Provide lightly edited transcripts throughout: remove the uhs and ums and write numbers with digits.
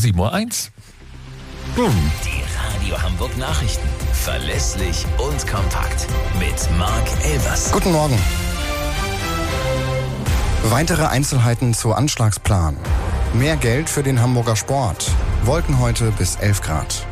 7:01 Uhr. Die Radio Hamburg Nachrichten. Verlässlich und kompakt. Mit Marc Elvers. Guten Morgen. Weitere Einzelheiten zu Anschlagsplan. Mehr Geld für den Hamburger Sport. Wolken heute bis 11 Grad.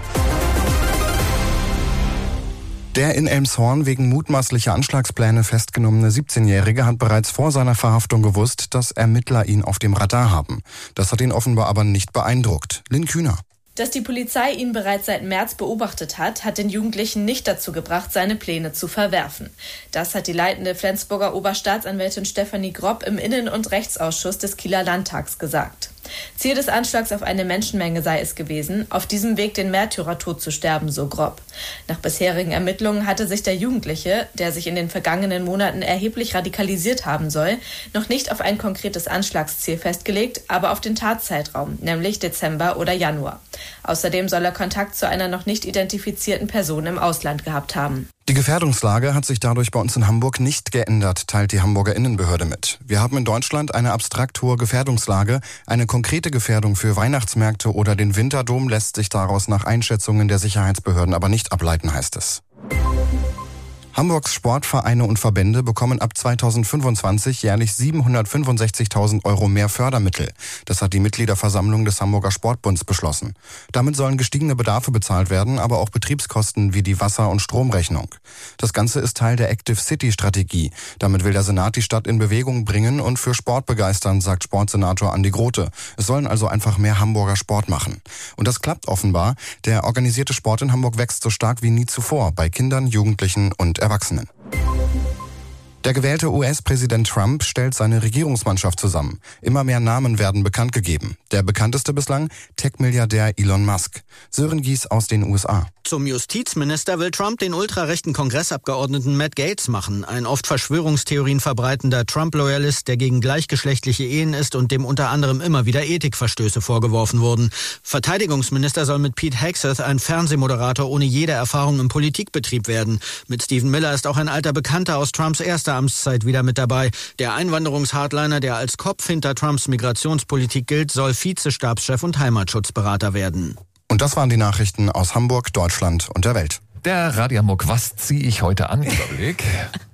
Der in Elmshorn wegen mutmaßlicher Anschlagspläne festgenommene 17-Jährige hat bereits vor seiner Verhaftung gewusst, dass Ermittler ihn auf dem Radar haben. Das hat ihn offenbar aber nicht beeindruckt. Lynn Kühner. Dass die Polizei ihn bereits seit März beobachtet hat den Jugendlichen nicht dazu gebracht, seine Pläne zu verwerfen. Das hat die leitende Flensburger Oberstaatsanwältin Stefanie Gropp im Innen- und Rechtsausschuss des Kieler Landtags gesagt. Ziel des Anschlags auf eine Menschenmenge sei es gewesen, auf diesem Weg den Märtyrertod zu sterben, so Gropp. Nach bisherigen Ermittlungen hatte sich der Jugendliche, der sich in den vergangenen Monaten erheblich radikalisiert haben soll, noch nicht auf ein konkretes Anschlagsziel festgelegt, aber auf den Tatzeitraum, nämlich Dezember oder Januar. Außerdem soll er Kontakt zu einer noch nicht identifizierten Person im Ausland gehabt haben. Die Gefährdungslage hat sich dadurch bei uns in Hamburg nicht geändert, teilt die Hamburger Innenbehörde mit. Wir haben in Deutschland eine abstrakt hohe Gefährdungslage. Eine konkrete Gefährdung für Weihnachtsmärkte oder den Winterdom lässt sich daraus nach Einschätzungen der Sicherheitsbehörden aber nicht ableiten, heißt es. Hamburgs Sportvereine und Verbände bekommen ab 2025 jährlich 765.000 Euro mehr Fördermittel. Das hat die Mitgliederversammlung des Hamburger Sportbunds beschlossen. Damit sollen gestiegene Bedarfe bezahlt werden, aber auch Betriebskosten wie die Wasser- und Stromrechnung. Das Ganze ist Teil der Active City Strategie. Damit will der Senat die Stadt in Bewegung bringen und für Sport begeistern, sagt Sportsenator Andi Grote. Es sollen also einfach mehr Hamburger Sport machen. Und das klappt offenbar. Der organisierte Sport in Hamburg wächst so stark wie nie zuvor, bei Kindern, Jugendlichen und Erwachsenen. Der gewählte US-Präsident Trump stellt seine Regierungsmannschaft zusammen. Immer mehr Namen werden bekannt gegeben. Der bekannteste bislang, Tech-Milliardär Elon Musk. Sören Gies aus den USA. Zum Justizminister will Trump den ultrarechten Kongressabgeordneten Matt Gaetz machen, ein oft Verschwörungstheorien verbreitender Trump-Loyalist, der gegen gleichgeschlechtliche Ehen ist und dem unter anderem immer wieder Ethikverstöße vorgeworfen wurden. Verteidigungsminister soll mit Pete Hegseth ein Fernsehmoderator ohne jede Erfahrung im Politikbetrieb werden. Mit Stephen Miller ist auch ein alter Bekannter aus Trumps erster Amtszeit wieder mit dabei. Der Einwanderungshardliner, der als Kopf hinter Trumps Migrationspolitik gilt, soll Vizestabschef und Heimatschutzberater werden. Und das waren die Nachrichten aus Hamburg, Deutschland und der Welt. Der Radio Hamburg, was ziehe ich heute an? Überblick.